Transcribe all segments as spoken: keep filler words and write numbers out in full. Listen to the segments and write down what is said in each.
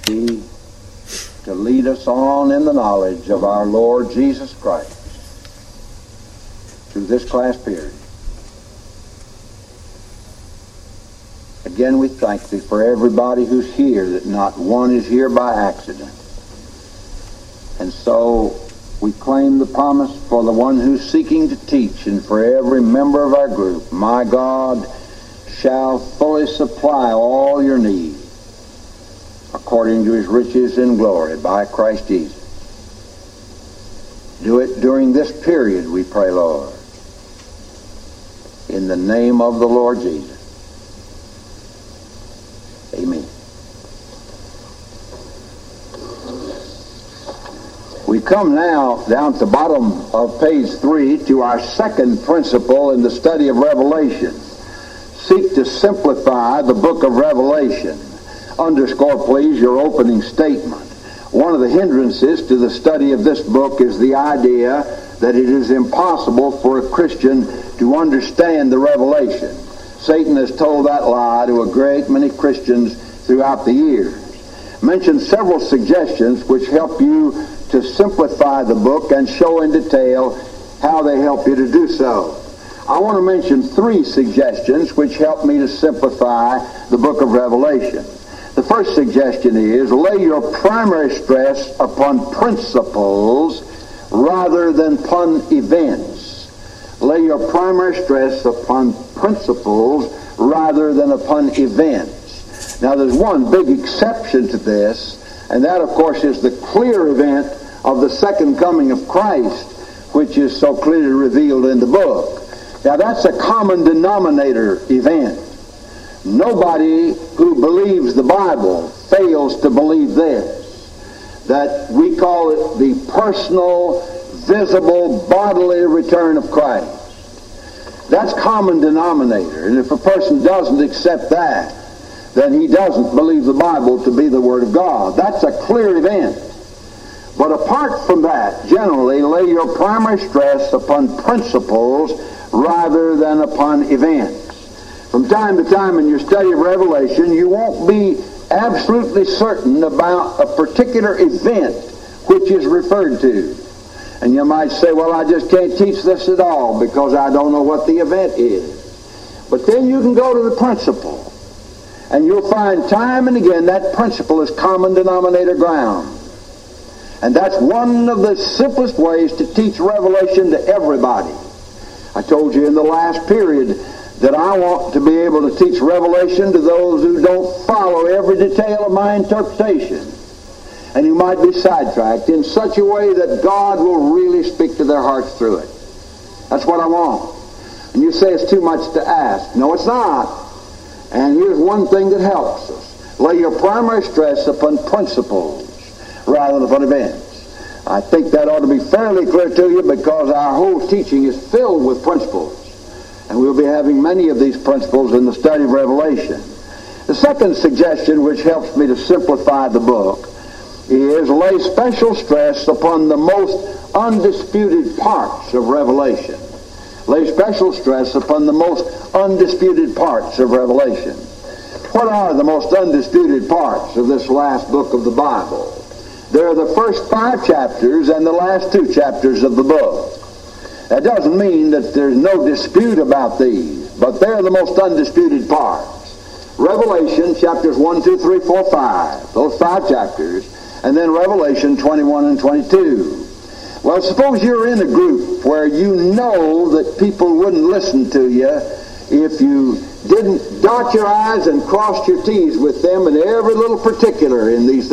to lead us on in the knowledge of our Lord Jesus Christ through this class period. Again, we thank Thee for everybody who's here, that not one is here by accident. And so we claim the promise for the one who's seeking to teach, and for every member of our group. My God shall fully supply all your need according to His riches in glory by Christ Jesus. Do it during this period, we pray, Lord, in the name of the Lord Jesus. Amen. We come now down at the bottom of page three to our second principle in the study of Revelation. Seek to simplify the book of Revelation. Underscore, please, your opening statement. One of the hindrances to the study of this book is the idea that it is impossible for a Christian to understand the Revelation. Satan has told that lie to a great many Christians throughout the years. Mention several suggestions which help you to simplify the book and show in detail how they help you to do so. I want to mention three suggestions which help me to simplify the book of Revelation. The first suggestion is, lay your primary stress upon principles rather than upon events. Lay your primary stress upon principles rather than upon events. Now, there's one big exception to this, and that, of course, is the clear event of the second coming of Christ, which is so clearly revealed in the book. Now, that's a common denominator event. Nobody who believes the Bible fails to believe this, that we call it the personal, visible, bodily return of Christ. That's common denominator, and if a person doesn't accept that, then he doesn't believe the Bible to be the Word of God. That's a clear event. But apart from that, generally, lay your primary stress upon principles rather than upon events. From time to time in your study of Revelation, you won't be absolutely certain about a particular event which is referred to. And you might say, well, I just can't teach this at all because I don't know what the event is. But then you can go to the principle, and you'll find time and again that principle is common denominator ground. And that's one of the simplest ways to teach Revelation to everybody. I told you in the last period that I want to be able to teach Revelation to those who don't follow every detail of my interpretation, and who might be sidetracked in such a way that God will really speak to their hearts through it. That's what I want. And you say it's too much to ask. No, it's not. And here's one thing that helps us. Lay your primary stress upon principles rather than upon events. I think that ought to be fairly clear to you because our whole teaching is filled with principles. And we'll be having many of these principles in the study of Revelation. The second suggestion which helps me to simplify the book is lay special stress upon the most undisputed parts of Revelation. Lay special stress upon the most undisputed parts of Revelation. What are the most undisputed parts of this last book of the Bible? They're the first five chapters and the last two chapters of the book. That doesn't mean that there's no dispute about these, but they're the most undisputed parts. Revelation chapters one, two, three, four, five, those five chapters, and then Revelation twenty-one and twenty-two. Well, suppose you're in a group where you know that people wouldn't listen to you if you didn't dot your I's and cross your T's with them in every little particular in these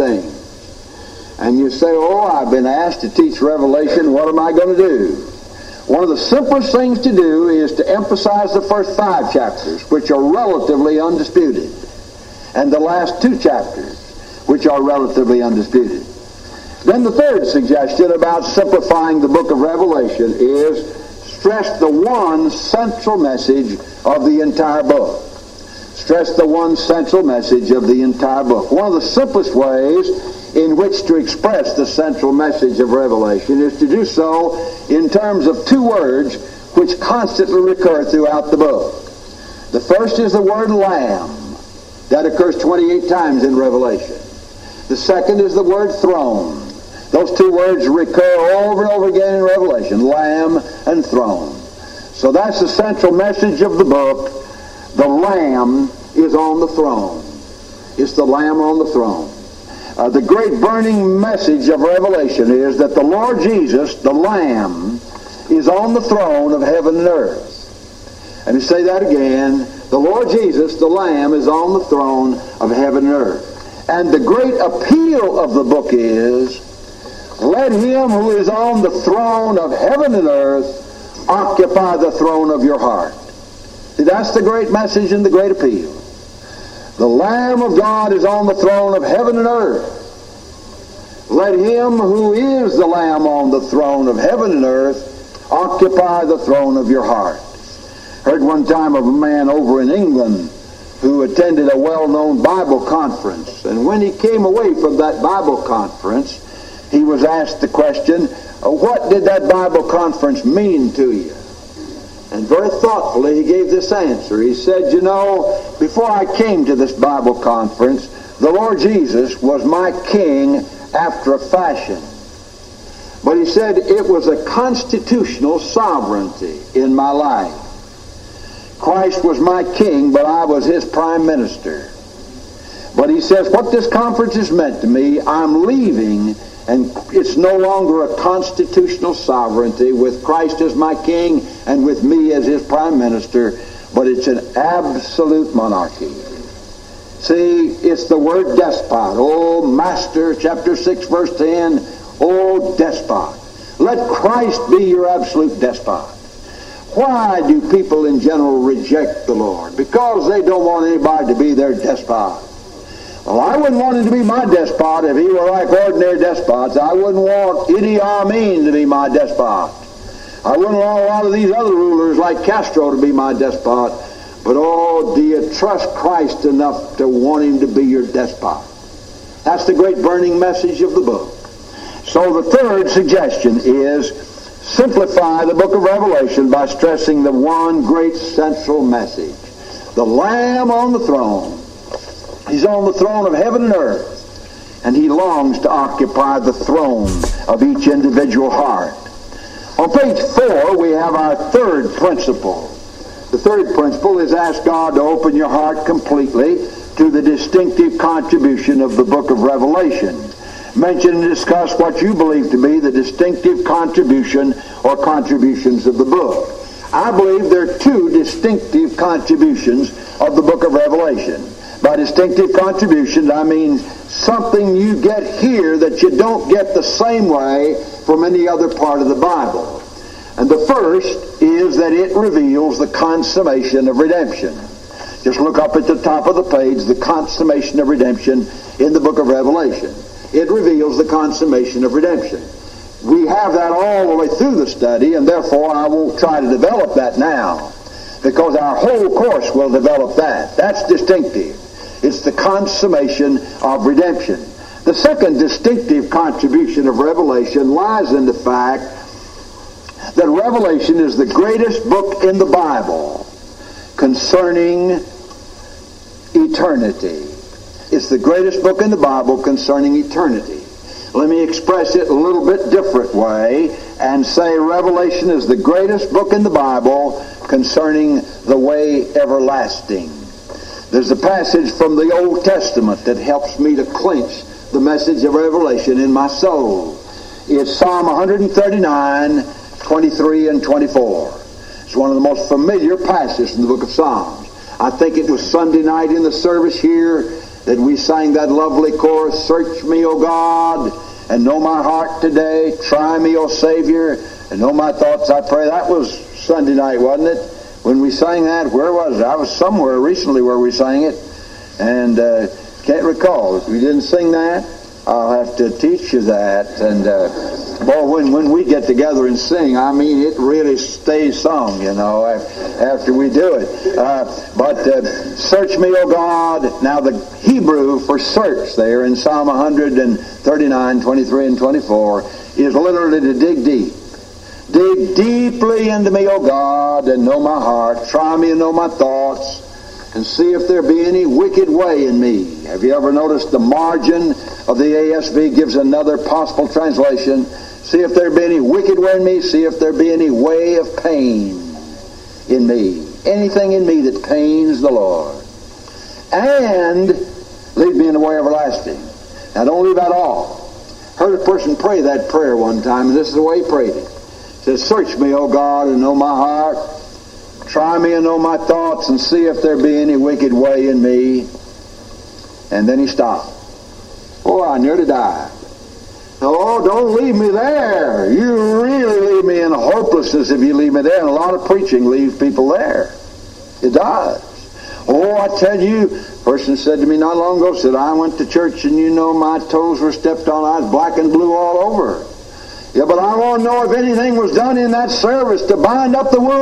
things. And you say, oh, I've been asked to teach Revelation, what am I going to do? One of the simplest things to do is to emphasize the first five chapters, which are relatively undisputed, and the last two chapters, which are relatively undisputed. Then the third suggestion about simplifying the book of Revelation is stress the one central message of the entire book. Stress the one central message of the entire book. One of the simplest ways in which to express the central message of Revelation is to do so in terms of two words which constantly recur throughout the book. The first is the word Lamb. That occurs twenty-eight times in Revelation. The second is the word throne. Those two words recur over and over again in Revelation, Lamb and throne. So that's the central message of the book. The Lamb is on the throne. It's the Lamb on the throne. Uh, the great burning message of Revelation is that the Lord Jesus, the Lamb, is on the throne of heaven and earth. Let me say that again. The Lord Jesus, the Lamb, is on the throne of heaven and earth. And the great appeal of the book is, let him who is on the throne of heaven and earth occupy the throne of your heart. See, that's the great message and the great appeal. The Lamb of God is on the throne of heaven and earth. Let him who is the Lamb on the throne of heaven and earth occupy the throne of your heart. Heard one time of a man over in England who attended a well-known Bible conference. And when he came away from that Bible conference, he was asked the question, what did that Bible conference mean to you? And very thoughtfully he gave this answer. He said, you know, before I came to this Bible conference, the Lord Jesus was my king after a fashion. But he said it was a constitutional sovereignty in my life. Christ was my king, but I was his prime minister. But he says, what this conference has meant to me, I'm leaving, and it's no longer a constitutional sovereignty with Christ as my king and with me as his prime minister, but it's an absolute monarchy. See, it's the word despot. Oh, Master, chapter six, verse ten, oh, despot. Let Christ be your absolute despot. Why do people in general reject the Lord? Because they don't want anybody to be their despot. Well, I wouldn't want him to be my despot if he were like ordinary despots. I wouldn't want Idi Amin to be my despot. I wouldn't want a lot of these other rulers like Castro to be my despot. But oh, do you trust Christ enough to want him to be your despot? That's the great burning message of the book. So the third suggestion is simplify the book of Revelation by stressing the one great central message. The Lamb on the throne. He's on the throne of heaven and earth, and he longs to occupy the throne of each individual heart. On page four, we have our third principle. The third principle is ask God to open your heart completely to the distinctive contribution of the book of Revelation. Mention and discuss what you believe to be the distinctive contribution or contributions of the book. I believe there are two distinctive contributions of the book of Revelation. By distinctive contributions, I mean something you get here that you don't get the same way from any other part of the Bible. And the first is that it reveals the consummation of redemption. Just look up at the top of the page, the consummation of redemption in the book of Revelation. It reveals the consummation of redemption. We have that all the way through the study, and therefore I won't try to develop that now, because our whole course will develop that. That's distinctive. It's the consummation of redemption. The second distinctive contribution of Revelation lies in the fact that Revelation is the greatest book in the Bible concerning eternity. It's the greatest book in the Bible concerning eternity. Let me express it a little bit different way and say Revelation is the greatest book in the Bible concerning the way everlasting. There's a passage from the Old Testament that helps me to clinch the message of Revelation in my soul. It's Psalm one thirty-nine, twenty-three and twenty-four. It's one of the most familiar passages in the book of Psalms. I think it was Sunday night in the service here that we sang that lovely chorus, Search me, O God, and know my heart today. Try me, O Savior, and know my thoughts, I pray. That was Sunday night, wasn't it? When we sang that, where was it? I was somewhere recently where we sang it, and uh, can't recall. If we didn't sing that, I'll have to teach you that. And uh, boy, when, when we get together and sing, I mean, it really stays sung, you know, after we do it. Uh, but uh, search me, O God. Now the Hebrew for search there in Psalm one thirty-nine, twenty-three and twenty-four is literally to dig deep. Dig deeply into me, O God, and know my heart. Try me and know my thoughts, and see if there be any wicked way in me. Have you ever noticed the margin of the A S V gives another possible translation. See if there be any wicked way in me. See if there be any way of pain in me. Anything in me that pains the Lord. And lead me in the way everlasting. Now don't leave that off. Heard a person pray that prayer one time, and this is the way he prayed it. He says, search me, O God, and know my heart. Try me and know my thoughts, and see if there be any wicked way in me. And then he stopped. Oh, I nearly died. Oh, don't leave me there. You really leave me in hopelessness if you leave me there. And a lot of preaching leaves people there. It does. Oh, I tell you, a person said to me not long ago, said, I went to church and you know my toes were stepped on. I was black and blue all over. Yeah, but I want to know if anything was done in that service to bind up the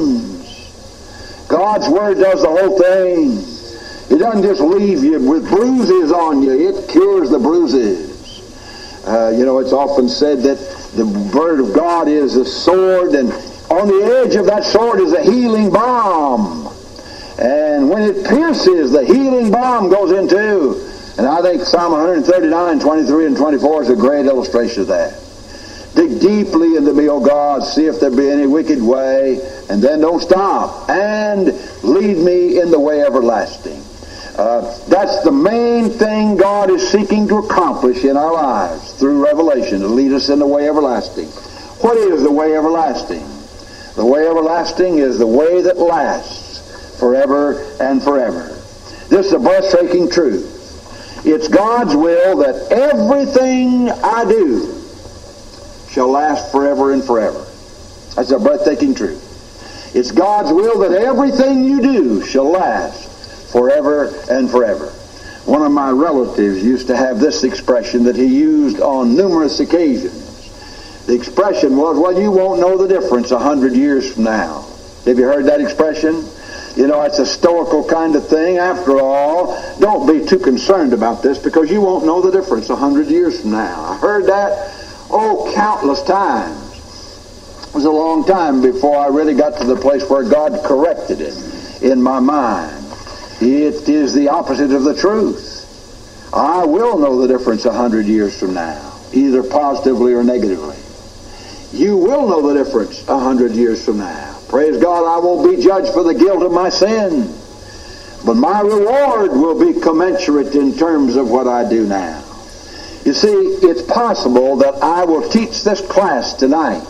wounds. God's Word does the whole thing. It doesn't just leave you with bruises on you. It cures the bruises. Uh, you know, it's often said that the Word of God is a sword, and on the edge of that sword is a healing balm. And when it pierces, the healing balm goes into. And I think Psalm one thirty-nine, twenty-three and twenty-four is a great illustration of that. Dig deeply into me, O God, see if there be any wicked way, and then don't stop. And lead me in the way everlasting. Uh, that's the main thing God is seeking to accomplish in our lives through revelation, to lead us in the way everlasting. What is the way everlasting? The way everlasting is the way that lasts forever and forever. This is a breathtaking truth. It's God's will that everything I do shall last forever and forever. That's a breathtaking truth. It's God's will that everything you do shall last forever and forever. One of my relatives used to have this expression that he used on numerous occasions. The expression was, well, you won't know the difference a hundred years from now. Have you heard that expression? You know, it's a stoical kind of thing. After all, don't be too concerned about this because you won't know the difference a hundred years from now. I heard that, oh, countless times. It was a long time before I really got to the place where God corrected it in my mind. It is the opposite of the truth. I will know the difference a hundred years from now, either positively or negatively. You will know the difference a hundred years from now. Praise God, I won't be judged for the guilt of my sin, but my reward will be commensurate in terms of what I do now. You see, it's possible that I will teach this class tonight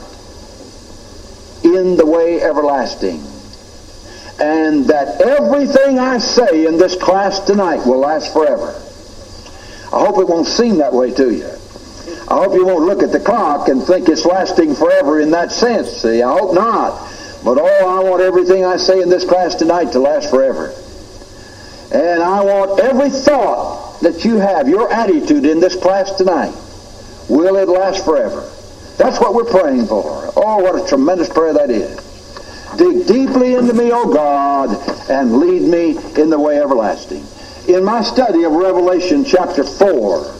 in the way everlasting, and that everything I say in this class tonight will last forever. I hope it won't seem that way to you. I hope you won't look at the clock and think it's lasting forever in that sense. See, I hope not. But oh, I want everything I say in this class tonight to last forever. And I want every thought that you have, your attitude in this class tonight, will it last forever? That's what we're praying for. Oh, what a tremendous prayer that is. Dig deeply into me, O God, and lead me in the way everlasting. In my study of Revelation chapter four,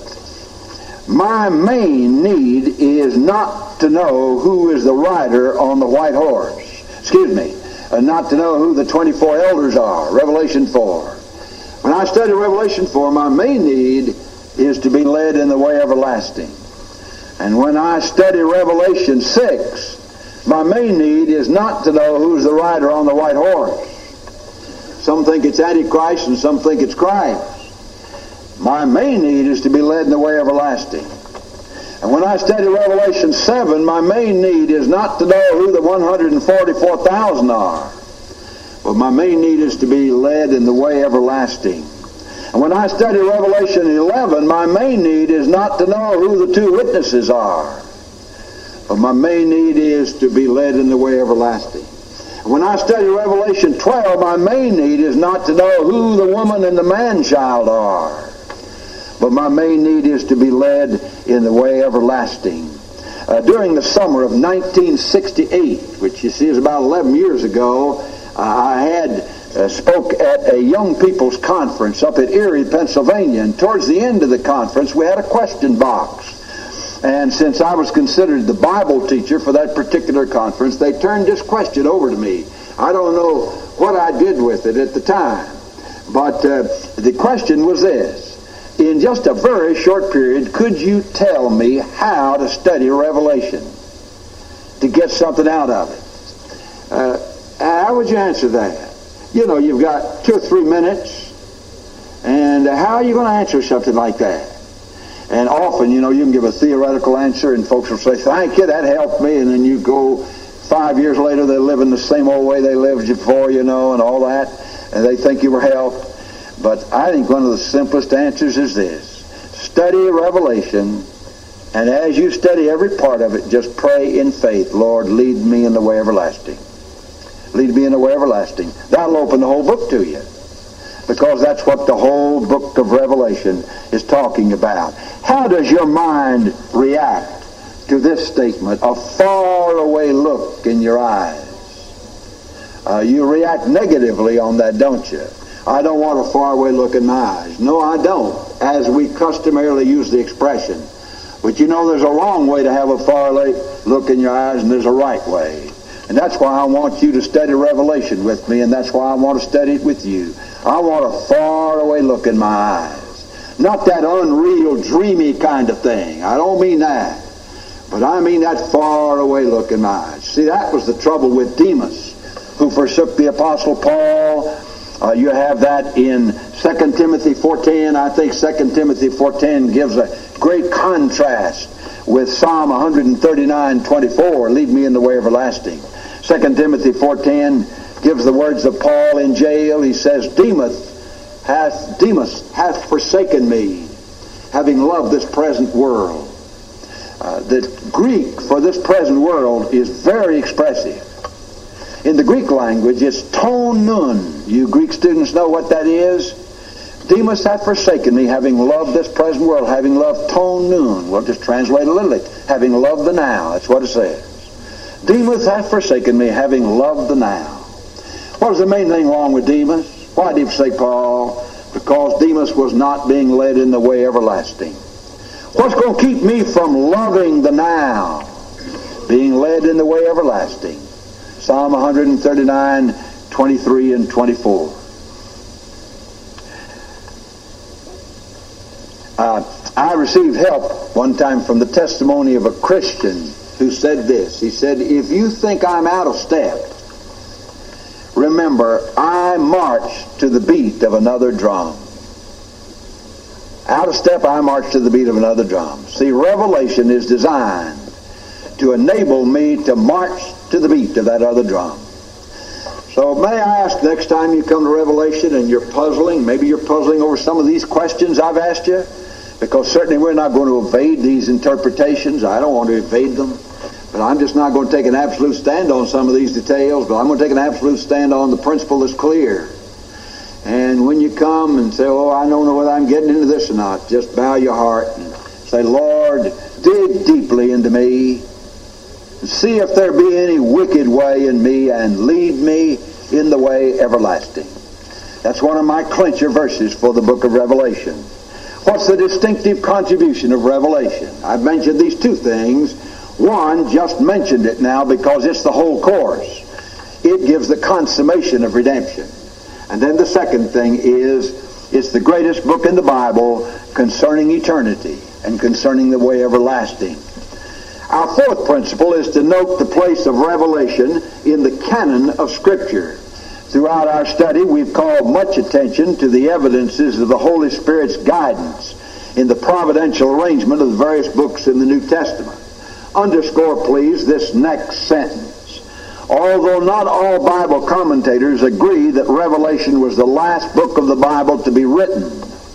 my main need is not to know who is the rider on the white horse. Excuse me, uh, not to know who the twenty-four elders are, Revelation four. When I study Revelation four, my main need is to be led in the way everlasting. And when I study Revelation six, my main need is not to know who's the rider on the white horse. Some think it's Antichrist and some think it's Christ. My main need is to be led in the way everlasting. And when I study Revelation seven, my main need is not to know who the one hundred forty-four thousand are, but my main need is to be led in the way everlasting. And when I study Revelation eleven, my main need is not to know who the two witnesses are, but my main need is to be led in the way everlasting. And when I study Revelation twelve, my main need is not to know who the woman and the man-child are, but my main need is to be led in the way everlasting. Uh, during the summer of nineteen sixty-eight, which you see is about eleven years ago, uh, I had uh, spoke at a young people's conference up at Erie, Pennsylvania, and towards the end of the conference we had a question box. And since I was considered the Bible teacher for that particular conference, they turned this question over to me. I don't know what I did with it at the time, but uh, the question was this: in just a very short period, could you tell me how to study Revelation, to get something out of it? Uh, how would you answer that? You know, you've got two or three minutes, and how are you going to answer something like that? And often, you know, you can give a theoretical answer, and folks will say, thank you, that helped me, and then you go five years later, they're living the same old way they lived before, you know, and all that, and they think you were helped. But I think one of the simplest answers is this. Study Revelation, and as you study every part of it, just pray in faith, Lord, lead me in the way everlasting. Lead me in the way everlasting. That'll open the whole book to you, because that's what the whole book of Revelation is talking about. How does your mind react to this statement, a faraway look in your eyes? Uh, you react negatively on that, don't you? I don't want a faraway look in my eyes. No, I don't, as we customarily use the expression. But you know, there's a wrong way to have a faraway look in your eyes, and there's a right way. And that's why I want you to study Revelation with me, and that's why I want to study it with you. I want a faraway look in my eyes. Not that unreal, dreamy kind of thing. I don't mean that. But I mean that faraway look in my eyes. See, that was the trouble with Demas, who forsook the Apostle Paul. Uh, you have that in Second Timothy four ten. I think Second Timothy four ten gives a great contrast with Psalm one thirty-nine twenty-four, lead me in the way everlasting. Second Timothy four ten gives the words of Paul in jail. He says, Demas hath, Demas hath forsaken me, having loved this present world. Uh, the Greek for this present world is very expressive. In the Greek language, it's ton nun. You Greek students know what that is? Demas hath forsaken me, having loved this present world, having loved ton nun. We'll just translate a little bit. Having loved the now. That's what it says. Demas hath forsaken me, having loved the now. What was the main thing wrong with Demas? Why did he forsake Paul? Because Demas was not being led in the way everlasting. What's going to keep me from loving the now? Being led in the way everlasting. Psalm one thirty-nine, twenty-three and twenty-four. Uh, I received help one time from the testimony of a Christian who said this. He said, if you think I'm out of step, remember, I march to the beat of another drum. Out of step, I march to the beat of another drum. See, Revelation is designed to enable me to march to the beat of that other drum. So may I ask, next time you come to Revelation and you're puzzling, maybe you're puzzling over some of these questions I've asked you, because certainly we're not going to evade these interpretations. I don't want to evade them. But I'm just not going to take an absolute stand on some of these details, but I'm going to take an absolute stand on the principle that's clear. And when you come and say, oh, I don't know whether I'm getting into this or not, just bow your heart and say, Lord, dig deeply into me, and see if there be any wicked way in me, and lead me in the way everlasting. That's one of my clincher verses for the book of Revelation. What's the distinctive contribution of Revelation? I've mentioned these two things. One, just mentioned it now because it's the whole course. It gives the consummation of redemption. And then the second thing is, it's the greatest book in the Bible concerning eternity and concerning the way everlasting. Our fourth principle is to note the place of Revelation in the canon of Scripture. Throughout our study, we've called much attention to the evidences of the Holy Spirit's guidance in the providential arrangement of the various books in the New Testament. Underscore, please, this next sentence. Although not all Bible commentators agree that Revelation was the last book of the Bible to be written,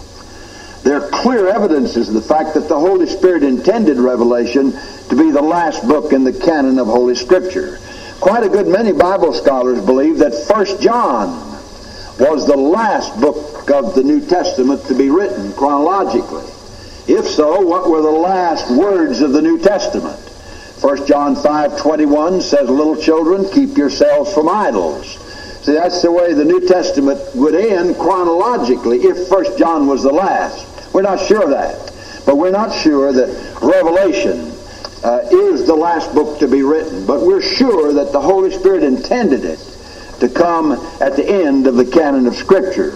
there are clear evidences of the fact that the Holy Spirit intended Revelation to be the last book in the canon of Holy Scripture. Quite a good many Bible scholars believe that First John was the last book of the New Testament to be written chronologically. If so, what were the last words of the New Testament? First John five twenty-one says, little children, keep yourselves from idols. See, that's the way the New Testament would end chronologically if First John was the last. We're not sure of that. But we're not sure that Revelation uh, is the last book to be written. But we're sure that the Holy Spirit intended it to come at the end of the canon of Scripture.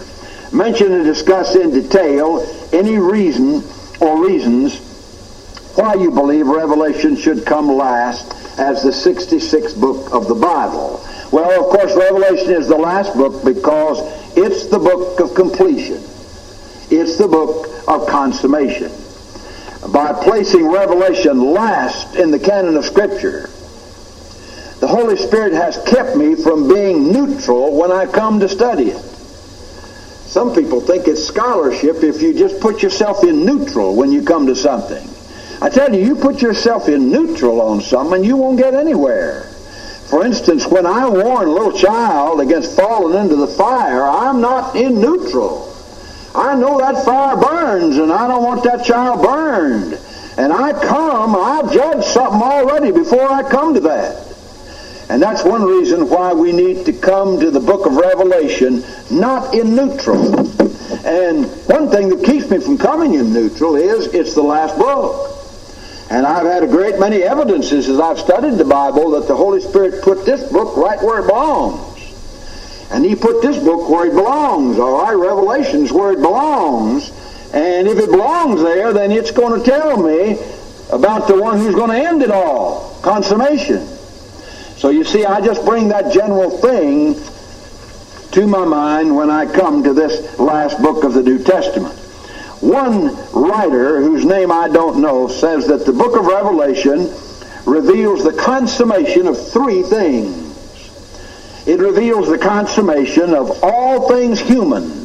mention and discuss in detail any reason or reasons why you believe Revelation should come last as the sixty-sixth book of the Bible. Well, of course, Revelation is the last book because it's the book of completion. It's the book of consummation. By placing Revelation last in the canon of Scripture, the Holy Spirit has kept me from being neutral when I come to study it. Some people think it's scholarship if you just put yourself in neutral when you come to something. I tell you, you put yourself in neutral on something, you won't get anywhere. For instance, when I warn a little child against falling into the fire, I'm not in neutral. I know that fire burns, and I don't want that child burned. And I come, I've judged something already before I come to that. And that's one reason why we need to come to the book of Revelation not in neutral. And one thing that keeps me from coming in neutral is it's the last book. And I've had a great many evidences as I've studied the Bible that the Holy Spirit put this book right where it belongs. And He put this book where it belongs, all right? Revelation's where it belongs. And if it belongs there, then it's going to tell me about the one who's going to end it all, consummation. So you see, I just bring that general thing to my mind when I come to this last book of the New Testament. One writer, whose name I don't know, says that the book of Revelation reveals the consummation of three things. It reveals the consummation of all things human.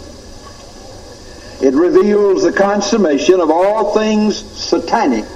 It reveals the consummation of all things satanic.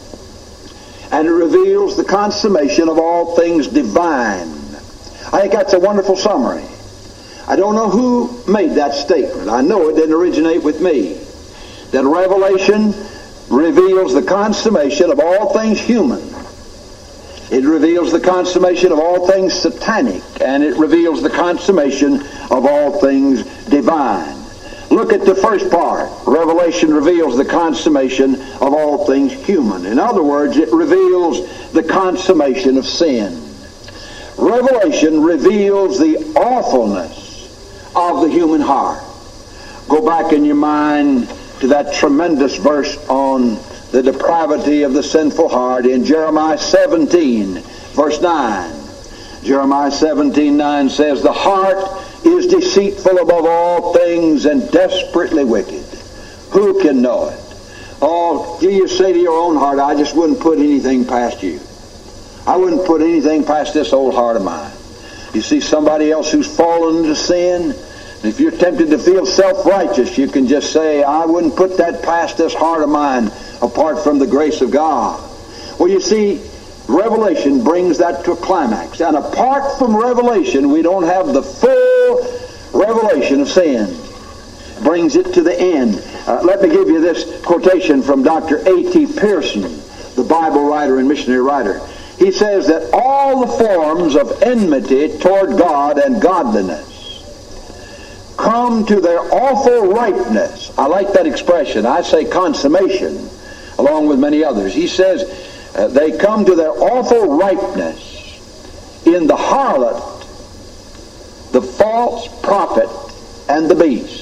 And it reveals the consummation of all things divine. I think that's a wonderful summary. I don't know who made that statement. I know it didn't originate with me. That Revelation reveals the consummation of all things human. It reveals the consummation of all things satanic, and it reveals the consummation of all things divine. Look at the first part. Revelation reveals the consummation of all things human. In other words, it reveals the consummation of sin. Revelation reveals the awfulness of the human heart. Go back in your mind to that tremendous verse on the depravity of the sinful heart in Jeremiah seventeen, verse nine. Jeremiah seventeen, nine says, "The heart is deceitful above all things and desperately wicked. Who can know it?" Oh, do you say to your own heart, I just wouldn't put anything past you. I wouldn't put anything past this old heart of mine. You see somebody else who's fallen into sin, if you're tempted to feel self-righteous, you can just say, I wouldn't put that past this heart of mine apart from the grace of God. Well, you see, Revelation brings that to a climax. And apart from Revelation, we don't have the full revelation of sin. It brings it to the end. Uh, let me give you this quotation from Doctor A T Pierson, the Bible writer and missionary writer. He says that all the forms of enmity toward God and godliness come to their awful ripeness. I like that expression. I say consummation, along with many others. He says uh, they come to their awful ripeness in the harlot, the false prophet, and the beast.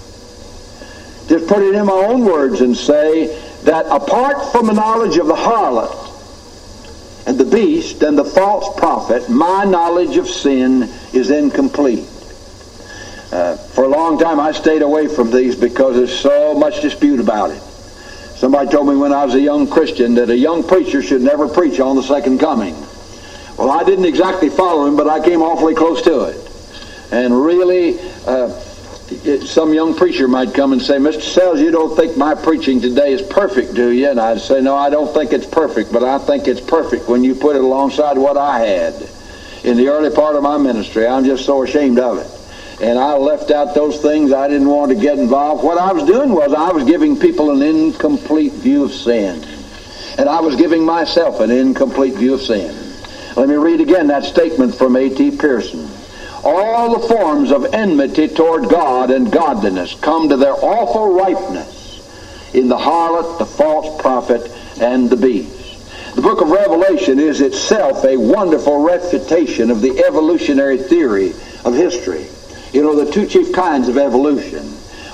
Just put it in my own words and say that apart from the knowledge of the harlot and the beast and the false prophet, my knowledge of sin is incomplete. Uh, for a long time I stayed away from these because there's so much dispute about it. Somebody told me when I was a young Christian that a young preacher should never preach on the second coming. Well, I didn't exactly follow him, but I came awfully close to it. And really, uh, it, some young preacher might come and say, Mister Sells, you don't think my preaching today is perfect, do you? And I'd say, no, I don't think it's perfect, but I think it's perfect when you put it alongside what I had in the early part of my ministry. I'm just so ashamed of it. And I left out those things. I didn't want to get involved. What I was doing was I was giving people an incomplete view of sin. And I was giving myself an incomplete view of sin. Let me read again that statement from A T Pierson. All the forms of enmity toward God and godliness come to their awful ripeness in the harlot, the false prophet, and the beast. The book of Revelation is itself a wonderful refutation of the evolutionary theory of history. You know, the two chief kinds of evolution.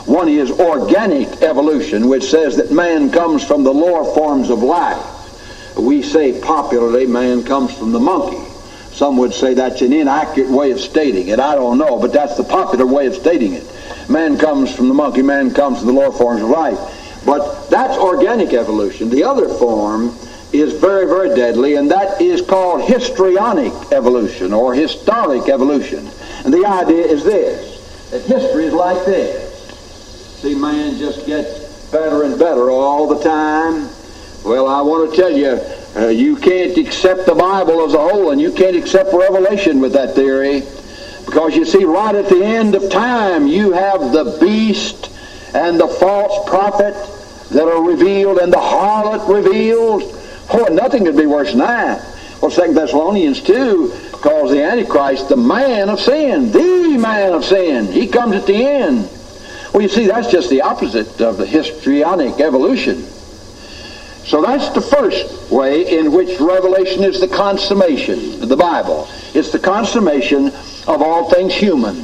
One is organic evolution, which says that man comes from the lower forms of life. We say popularly man comes from the monkey. Some would say that's an inaccurate way of stating it. I don't know, but that's the popular way of stating it. Man comes from the monkey, man comes from the lower forms of life. But that's organic evolution. The other form is very, very deadly, and that is called histrionic evolution or historic evolution. And the idea is this, that history is like this. See, man just gets better and better all the time. Well, I want to tell you, uh, you can't accept the Bible as a whole, and you can't accept Revelation with that theory. Because you see, right at the end of time, you have the beast and the false prophet that are revealed, and the harlot revealed. Oh, nothing could be worse than that. Well, Second Thessalonians two calls the Antichrist the man of sin, the man of sin. He comes at the end. Well, you see, that's just the opposite of the histrionic evolution. So that's the first way in which Revelation is the consummation of the Bible. It's the consummation of all things human.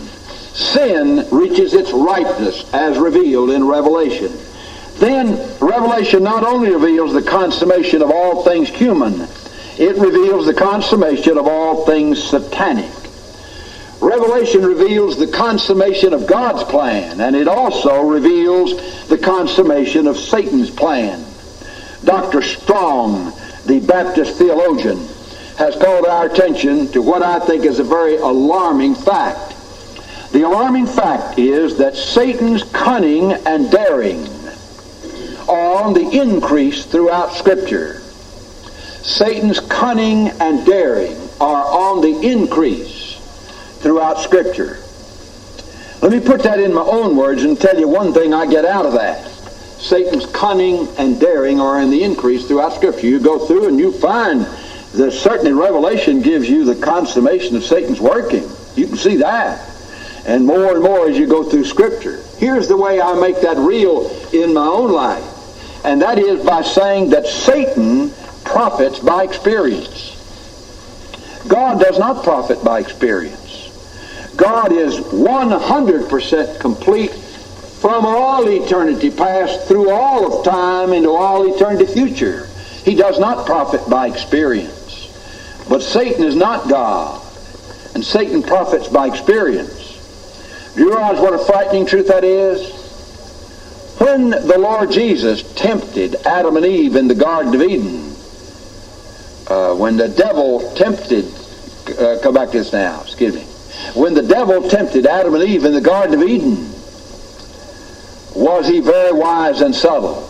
Sin reaches its ripeness as revealed in Revelation. Then Revelation not only reveals the consummation of all things human, it reveals the consummation of all things satanic. Revelation reveals the consummation of God's plan, and it also reveals the consummation of Satan's plan. Doctor Strong, the Baptist theologian, has called our attention to what I think is a very alarming fact. The alarming fact is that Satan's cunning and daring are on the increase throughout Scripture. Satan's cunning and daring are on the increase throughout Scripture. Let me put that in my own words and tell you one thing I get out of that. Satan's cunning and daring are in the increase throughout Scripture. You go through and you find that certainly Revelation gives you the consummation of Satan's working. You can see that. And more and more as you go through Scripture. Here's the way I make that real in my own life. And that is by saying that Satan profits by experience. God does not profit by experience. God is one hundred percent complete from all eternity past through all of time into all eternity future. He does not profit by experience. But Satan is not God. And Satan profits by experience. Do you realize what a frightening truth that is? When the Lord Jesus tempted Adam and Eve in the Garden of Eden, uh, when the devil tempted, uh, come back to this now, excuse me. When the devil tempted Adam and Eve in the Garden of Eden, was he very wise and subtle?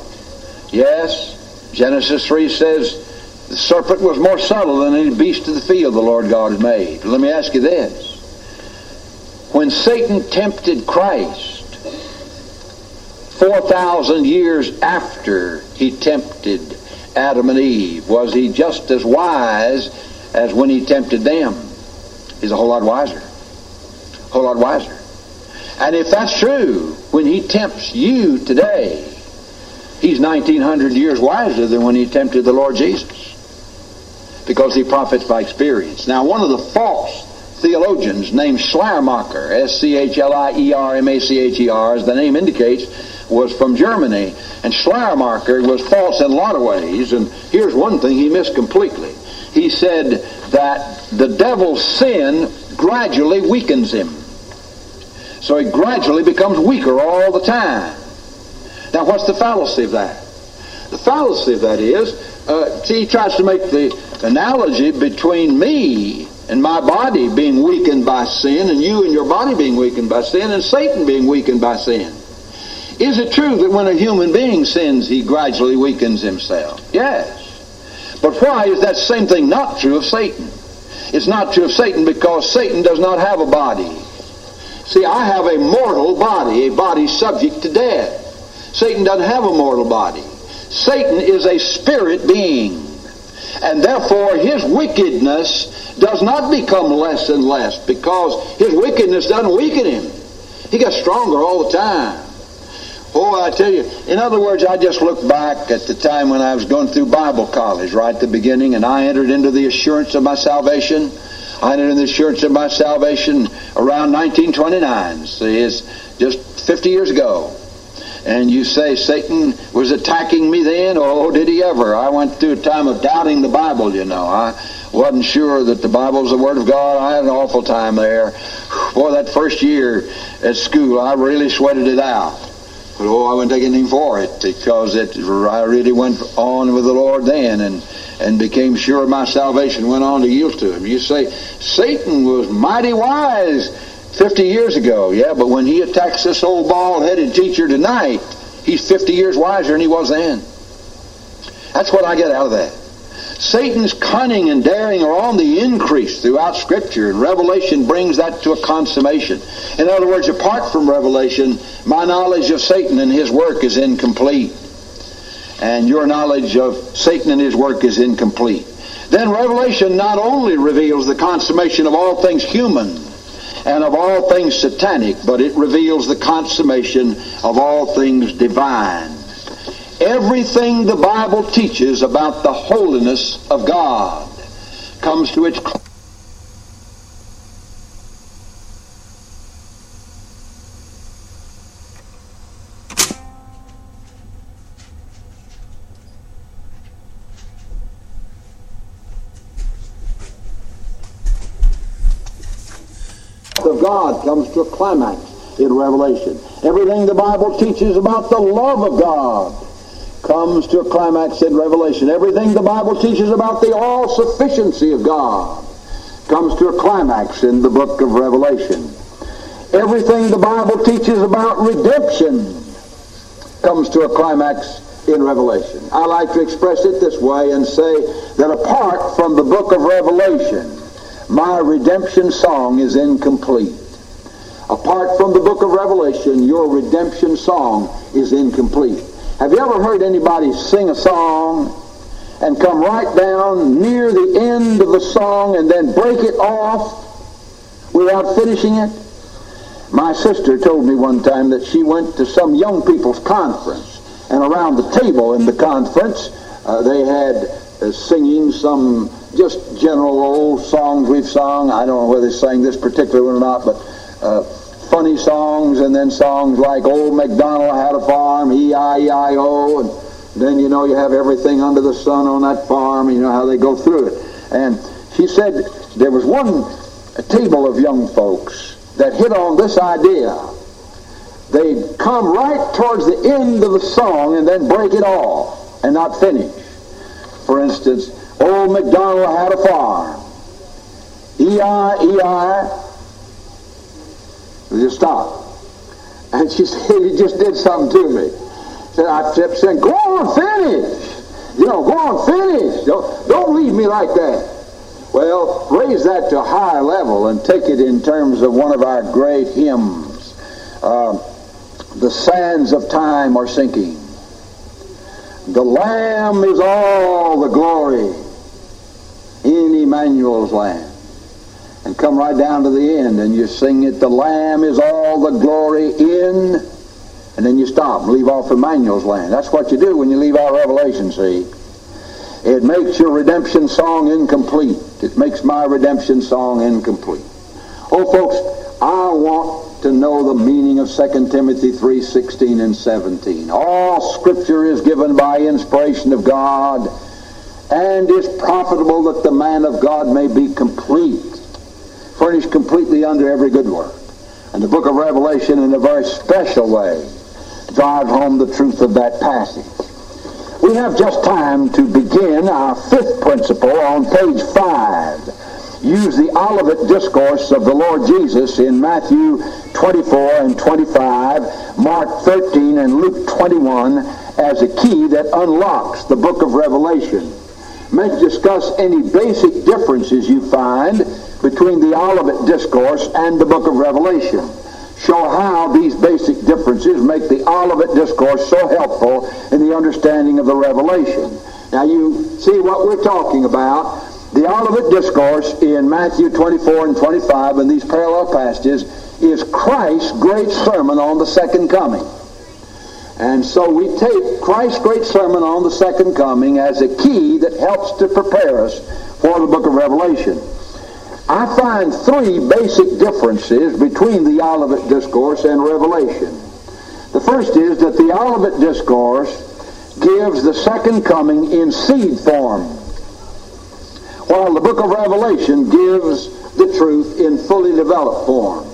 Yes. Genesis three says, the serpent was more subtle than any beast of the field the Lord God had made. Let me ask you this. When Satan tempted Christ, four thousand years after he tempted Adam and Eve, was he just as wise as when he tempted them? He's a whole lot wiser. A whole lot wiser. And if that's true, when he tempts you today, he's nineteen hundred years wiser than when he tempted the Lord Jesus. Because he profits by experience. Now, one of the false theologians named Schleiermacher, S C H L I E R M A C H E R, as the name indicates, was from Germany. And Schleiermacher was false in a lot of ways. And here's one thing he missed completely. He said that the devil's sin gradually weakens him. So he gradually becomes weaker all the time. Now, what's the fallacy of that? The fallacy of that is, uh, see, he tries to make the analogy between me and my body being weakened by sin, and you and your body being weakened by sin, and Satan being weakened by sin. Is it true that when a human being sins, he gradually weakens himself? Yes. But why is that same thing not true of Satan? It's not true of Satan because Satan does not have a body. See, I have a mortal body, a body subject to death. Satan doesn't have a mortal body. Satan is a spirit being. And therefore, his wickedness does not become less and less because his wickedness doesn't weaken him. He gets stronger all the time. Oh, I tell you, in other words, I just look back at the time when I was going through Bible college right at the beginning, and I entered into the assurance of my salvation. I entered into the assurance of my salvation around nineteen twenty-nine. See, it's just fifty years ago. And you say Satan was attacking me then? Oh, did he ever? I went through a time of doubting the Bible, you know. I wasn't sure that the Bible's the Word of God. I had an awful time there. Boy, that first year at school, I really sweated it out. But oh, I wasn't taking anything for it, because it, I really went on with the Lord then and, and became sure of my salvation, went on to yield to Him. You say, Satan was mighty wise fifty years ago. Yeah, but when he attacks this old bald-headed teacher tonight, he's fifty years wiser than he was then. That's what I get out of that. Satan's cunning and daring are on the increase throughout Scripture, and Revelation brings that to a consummation. In other words, apart from Revelation, my knowledge of Satan and his work is incomplete. And your knowledge of Satan and his work is incomplete. Then Revelation not only reveals the consummation of all things human and of all things satanic, but it reveals the consummation of all things divine. Everything the Bible teaches about the holiness of God comes to its close. Of God comes to a climax in Revelation. Everything the Bible teaches about the love of God comes to a climax in Revelation. Everything the Bible teaches about the all-sufficiency of God comes to a climax in the book of Revelation. Everything the Bible teaches about redemption comes to a climax in Revelation. I like to express it this way and say that apart from the book of Revelation, my redemption song is incomplete. Apart from the book of Revelation, your redemption song is incomplete. Have you ever heard anybody sing a song and come right down near the end of the song and then break it off without finishing it? My sister told me one time that she went to some young people's conference, and around the table in the conference uh, they had uh, singing some just general old songs we've sung. I don't know whether they sang this particular one or not, but uh, funny songs, and then songs like Old MacDonald Had a Farm, E I E I O, and then, you know, you have everything under the sun on that farm, you know how they go through it. And she said there was one a table of young folks that hit on this idea. They'd come right towards the end of the song and then break it off and not finish. For instance, Old MacDonald had a farm. E I E I. Just stop. And she said, he just did something to me. Said, I kept saying, go on, finish. You know, go on, finish. Don't, don't leave me like that. Well, raise that to a higher level and take it in terms of one of our great hymns. Uh, the sands of time are sinking. The Lamb is all the glory in Emmanuel's land. And come right down to the end and you sing it, the Lamb is all the glory in, and then you stop and leave off Emmanuel's land. That's what you do when you leave out Revelation, see. It makes your redemption song incomplete. It makes my redemption song incomplete. Oh, folks, I want to know the meaning of Second Timothy three sixteen and seventeen. All Scripture is given by inspiration of God and is profitable that the man of God may be complete, furnished completely unto every good work. And the book of Revelation, in a very special way, drives home the truth of that passage. We have just time to begin our fifth principle on page five. Use the Olivet Discourse of the Lord Jesus in Matthew twenty-four and twenty-five, Mark thirteen, and Luke twenty-one as a key that unlocks the book of Revelation. May discuss any basic differences you find between the Olivet Discourse and the book of Revelation. Show how these basic differences make the Olivet Discourse so helpful in the understanding of the Revelation. Now you see what we're talking about. The Olivet Discourse in Matthew twenty-four and twenty-five and these parallel passages is Christ's great sermon on the second coming. And so we take Christ's great sermon on the second coming as a key that helps to prepare us for the book of Revelation. I find three basic differences between the Olivet Discourse and Revelation. The first is that the Olivet Discourse gives the second coming in seed form, while the book of Revelation gives the truth in fully developed form.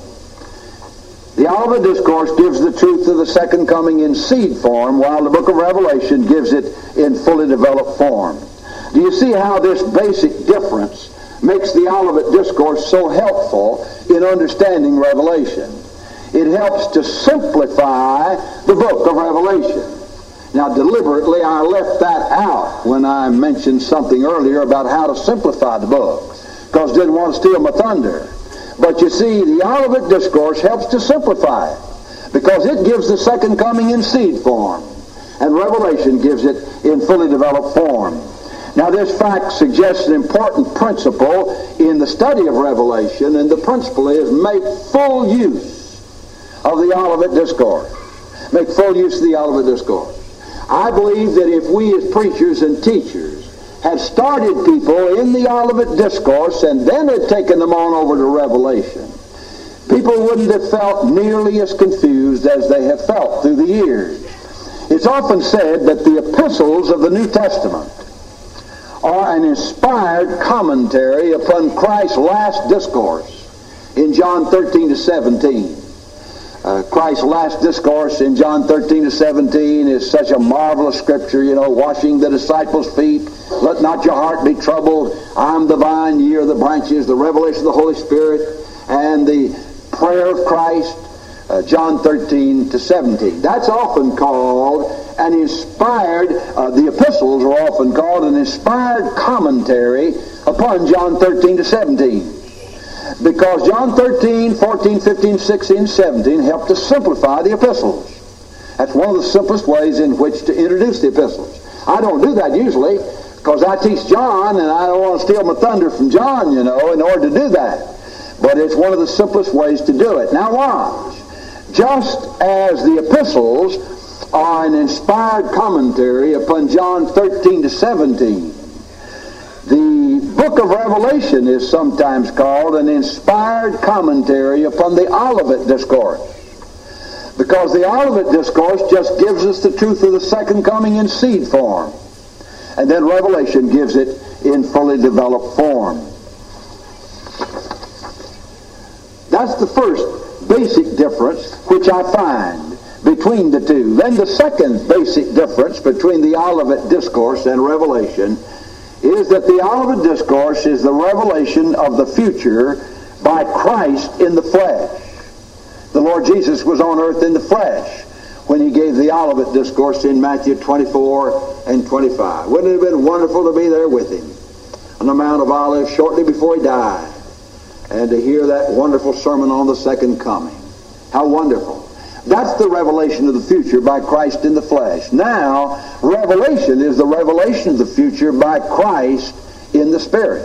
The Olivet Discourse gives the truth of the second coming in seed form, while the book of Revelation gives it in fully developed form. Do you see how this basic difference makes the Olivet Discourse so helpful in understanding Revelation? It helps to simplify the book of Revelation. Now, deliberately, I left that out when I mentioned something earlier about how to simplify the book, because I didn't want to steal my thunder. But you see, the Olivet Discourse helps to simplify it, because it gives the second coming in seed form, and Revelation gives it in fully developed form. Now, this fact suggests an important principle in the study of Revelation, and the principle is make full use of the Olivet Discourse. Make full use of the Olivet Discourse. I believe that if we as preachers and teachers had started people in the Olivet Discourse and then had taken them on over to Revelation, people wouldn't have felt nearly as confused as they have felt through the years. It's often said that the epistles of the New Testament are an inspired commentary upon Christ's last discourse in John thirteen to seventeen. Uh, Christ's last discourse in John thirteen to seventeen is such a marvelous scripture, you know, washing the disciples' feet. Let not your heart be troubled. I am the vine, ye are the branches, the revelation of the Holy Spirit, and the prayer of Christ, uh, John thirteen to seventeen. That's often called an inspired, uh, the epistles are often called an inspired commentary upon John thirteen to seventeen. Because John thirteen, fourteen, fifteen, sixteen, seventeen help to simplify the epistles. That's one of the simplest ways in which to introduce the epistles. I don't do that usually because I teach John and I don't want to steal my thunder from John, you know, in order to do that. But it's one of the simplest ways to do it. Now watch. Just as the epistles are an inspired commentary upon John thirteen to seventeen, the book of Revelation is sometimes called an inspired commentary upon the Olivet Discourse, because the Olivet Discourse just gives us the truth of the second coming in seed form, and then Revelation gives it in fully developed form. That's the first basic difference which I find between the two. Then the second basic difference between the Olivet Discourse and Revelation is that the Olivet Discourse is the revelation of the future by Christ in the flesh. The Lord Jesus was on earth in the flesh when he gave the Olivet Discourse in Matthew twenty-four and twenty-five. Wouldn't it have been wonderful to be there with him on the Mount of Olives shortly before he died and to hear that wonderful sermon on the second coming? How wonderful. That's the revelation of the future by Christ in the flesh. Now, Revelation is the revelation of the future by Christ in the Spirit,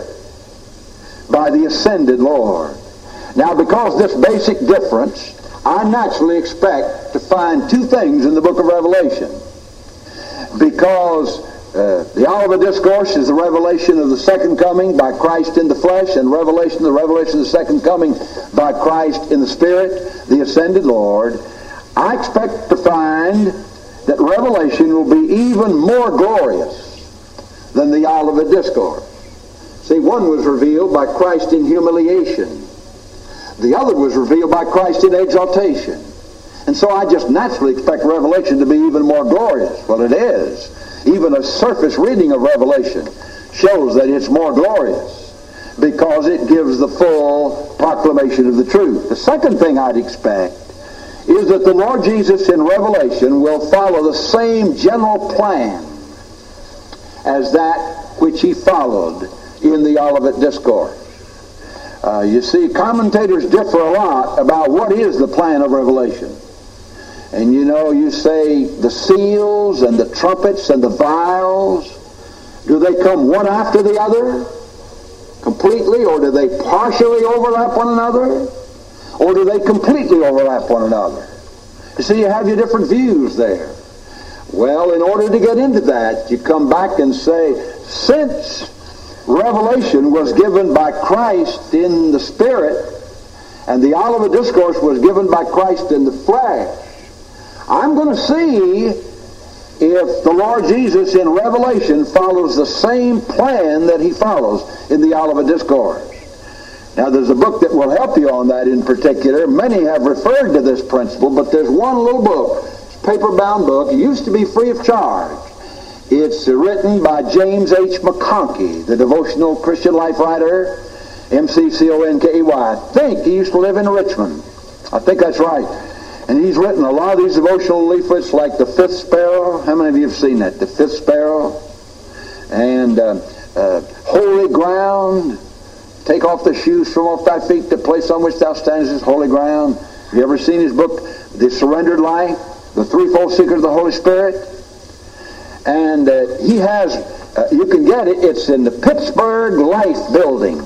by the ascended Lord. Now, because this basic difference, I naturally expect to find two things in the book of Revelation. Because uh, the Olivet Discourse is the revelation of the second coming by Christ in the flesh, and Revelation, the revelation of the second coming by Christ in the Spirit, the ascended Lord. I expect to find that Revelation will be even more glorious than the Olivet Discourse. See, one was revealed by Christ in humiliation. The other was revealed by Christ in exaltation. And so I just naturally expect Revelation to be even more glorious. Well, it is. Even a surface reading of Revelation shows that it's more glorious because it gives the full proclamation of the truth. The second thing I'd expect is that the Lord Jesus in Revelation will follow the same general plan as that which he followed in the Olivet Discourse. Uh, you see, commentators differ a lot about what is the plan of Revelation. And you know, you say the seals and the trumpets and the vials, do they come one after the other completely, or do they partially overlap one another? Or do they completely overlap one another? You see, you have your different views there. Well, in order to get into that, you come back and say, since Revelation was given by Christ in the Spirit, and the Olivet Discourse was given by Christ in the flesh, I'm going to see if the Lord Jesus in Revelation follows the same plan that he follows in the Olivet Discourse. Now, there's a book that will help you on that in particular. Many have referred to this principle, but there's one little book, paper-bound book. It used to be free of charge. It's written by James H. McConkie, the devotional Christian life writer, M C C O N K E Y. I think he used to live in Richmond. I think that's right. And he's written a lot of these devotional leaflets like The Fifth Sparrow. How many of you have seen that? The Fifth Sparrow. And uh, uh, Holy Ground. Take off the shoes from off thy feet. The place on which thou standest is holy ground. Have you ever seen his book, The Surrendered Life? The Threefold Secret of the Holy Spirit? And uh, he has, uh, you can get it, it's in the Pittsburgh Life Building.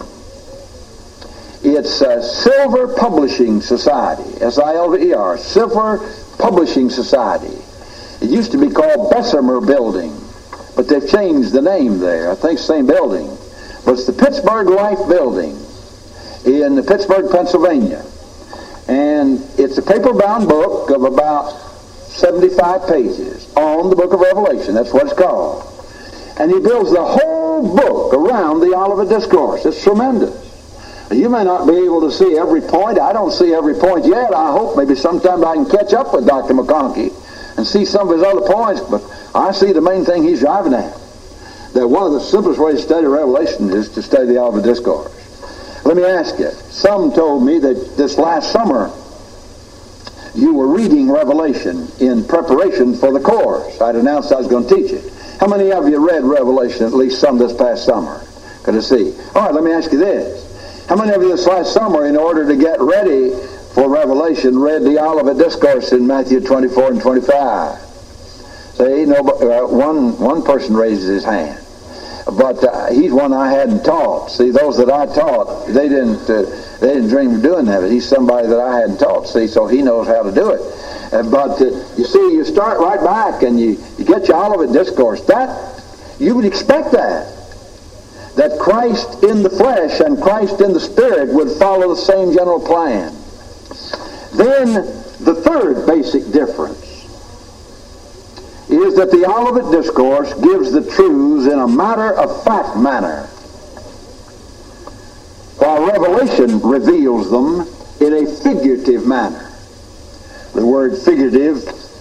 It's uh, Silver Publishing Society, S I L V E R, Silver Publishing Society. It used to be called Bessemer Building, but they've changed the name there. I think it's the same building. But it's the Pittsburgh Life Building in Pittsburgh, Pennsylvania. And it's a paper-bound book of about seventy-five pages on the book of Revelation. That's what it's called. And he builds the whole book around the Olivet Discourse. It's tremendous. You may not be able to see every point. I don't see every point yet. I hope maybe sometime I can catch up with Doctor McConkie and see some of his other points, but I see the main thing he's driving at. That one of the simplest ways to study Revelation is to study the Olivet Discourse. Let me ask you, some told me that this last summer you were reading Revelation in preparation for the course. I'd announced I was going to teach it. How many of you read Revelation at least some this past summer? Could I see? All right, let me ask you this. How many of you this last summer, in order to get ready for Revelation, read the Olivet Discourse in Matthew twenty-four and twenty-five? See, no, uh, one, one person raises his hand. But uh, he's one I hadn't taught. See, those that I taught, they didn't uh, they didn't dream of doing that. But he's somebody that I hadn't taught, see, so he knows how to do it. Uh, but uh, you see, you start right back and you, you get your Olivet Discourse. That, you would expect that. That Christ in the flesh and Christ in the spirit would follow the same general plan. Then the third basic difference is that the Olivet Discourse gives the truths in a matter-of-fact manner, while Revelation reveals them in a figurative manner. The word figurative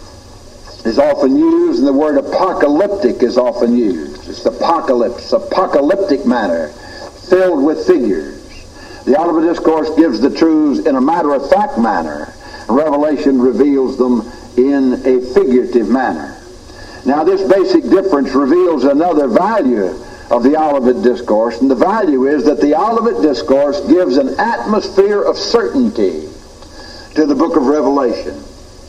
is often used, and the word apocalyptic is often used. It's apocalypse, apocalyptic manner, filled with figures. The Olivet Discourse gives the truths in a matter-of-fact manner. Revelation reveals them in a figurative manner. Now, this basic difference reveals another value of the Olivet Discourse, and the value is that the Olivet Discourse gives an atmosphere of certainty to the book of Revelation.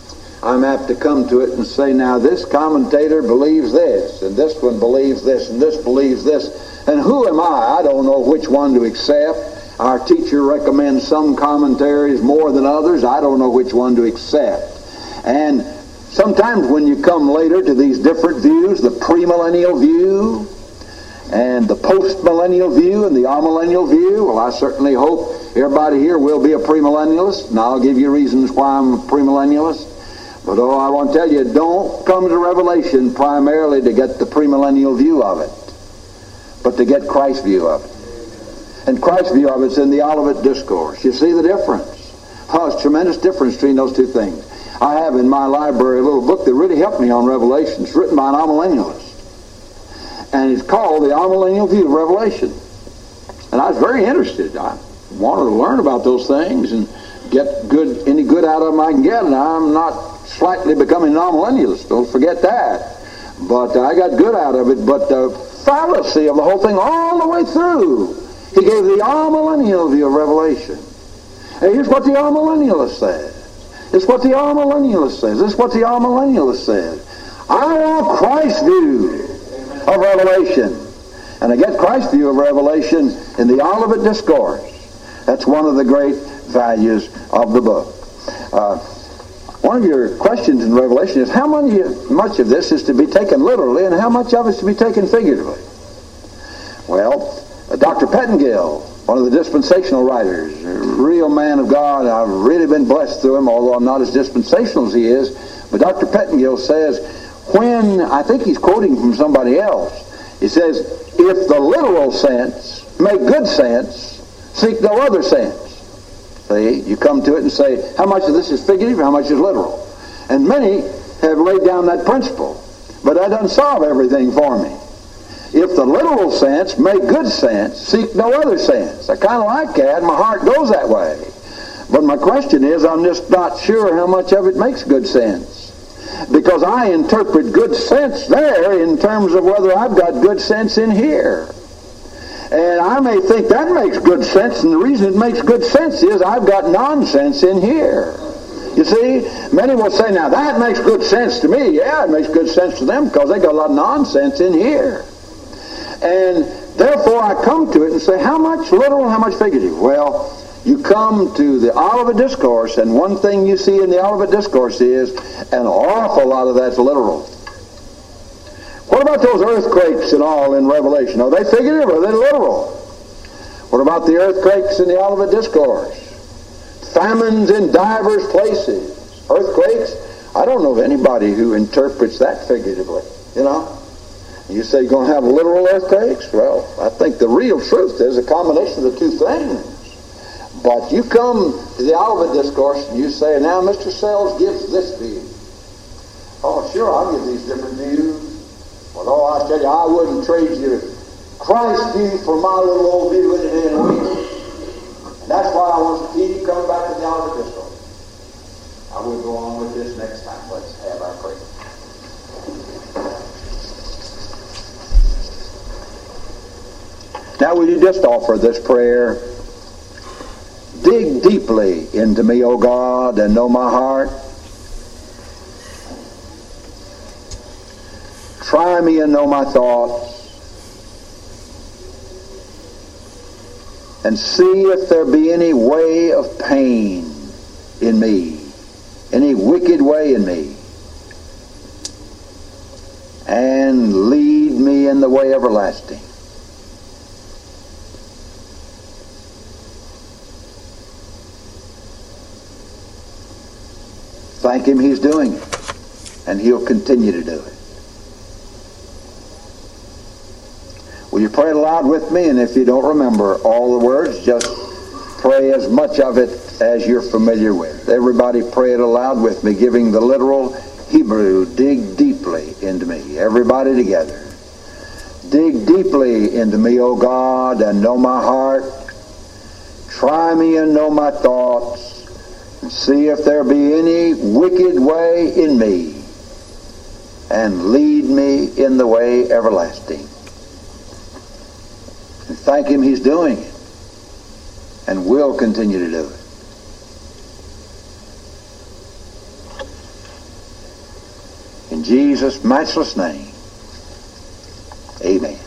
I'm apt to come to it and say, now this commentator believes this, and this one believes this, and this believes this, and who am I? I don't know which one to accept. Our teacher recommends some commentaries more than others. I don't know which one to accept. And sometimes when you come later to these different views, the premillennial view and the postmillennial view and the amillennial view, well, I certainly hope everybody here will be a premillennialist, and I'll give you reasons why I'm a premillennialist. But oh, I want to tell you, don't come to Revelation primarily to get the premillennial view of it, but to get Christ's view of it. And Christ's view of it's in the Olivet Discourse. You see the difference? Oh, it's a tremendous difference between those two things. I have in my library a little book that really helped me on Revelation. It's written by an amillennialist. And it's called The Amillennial View of Revelation. And I was very interested. I wanted to learn about those things and get good any good out of them I can get. And I'm not slightly becoming an amillennialist. Don't forget that. But uh, I got good out of it. But the fallacy of the whole thing all the way through, he gave the amillennial view of Revelation. And here's what the amillennialist says. It's what the amillennialist says. This is what the amillennialist says. I want Christ's view of Revelation. And I get Christ's view of Revelation in the Olivet Discourse. That's one of the great values of the book. Uh, one of your questions in Revelation is how many, much of this is to be taken literally and how much of it is to be taken figuratively? Well, uh, Doctor Pettingill, one of the dispensational writers, a real man of God. I've really been blessed through him, although I'm not as dispensational as he is. But Doctor Pettingill says, when, I think he's quoting from somebody else, he says, if the literal sense make good sense, seek no other sense. See, you come to it and say, how much of this is figurative, how much is literal? And many have laid down that principle, but that doesn't solve everything for me. If the literal sense make good sense, seek no other sense. I kind of like that, my heart goes that way. But my question is, I'm just not sure how much of it makes good sense. Because I interpret good sense there in terms of whether I've got good sense in here. And I may think that makes good sense, and the reason it makes good sense is I've got nonsense in here. You see, many will say, now that makes good sense to me. Yeah, it makes good sense to them because they got a lot of nonsense in here. And therefore I come to it and say, how much literal, how much figurative? Well, you come to the Olivet Discourse, and one thing you see in the Olivet Discourse is an awful lot of that's literal. What about those earthquakes and all in Revelation? Are they figurative or are they literal? What about the earthquakes in the Olivet Discourse? Famines in divers places. Earthquakes? I don't know of anybody who interprets that figuratively, you know. You say you're going to have literal earthquakes? Well, I think the real truth is a combination of the two things. But you come to the Olivet Discourse and you say, now Mister Sells gives this view. Oh, sure, I'll give these different views. But oh, I tell you, I wouldn't trade you Christ's view for my little old view in it in a week. And that's why I want to keep coming back to the Olivet Discourse. I will go on with this next time. Let's have our prayer. Now will you just offer this prayer? Dig deeply into me, O God, and know my heart. Try me and know my thoughts. And see if there be any way of pain in me, any wicked way in me. And lead me in the way everlasting. Thank him he's doing it, and he'll continue to do it. Will you pray it aloud with me? And if you don't remember all the words, just pray as much of it as you're familiar with. Everybody pray it aloud with me, giving the literal Hebrew, dig deeply into me. Everybody together. Dig deeply into me, O God, and know my heart. Try me and know my thoughts. And see if there be any wicked way in me, and lead me in the way everlasting. And thank him he's doing it, and will continue to do it. In Jesus' matchless name, amen.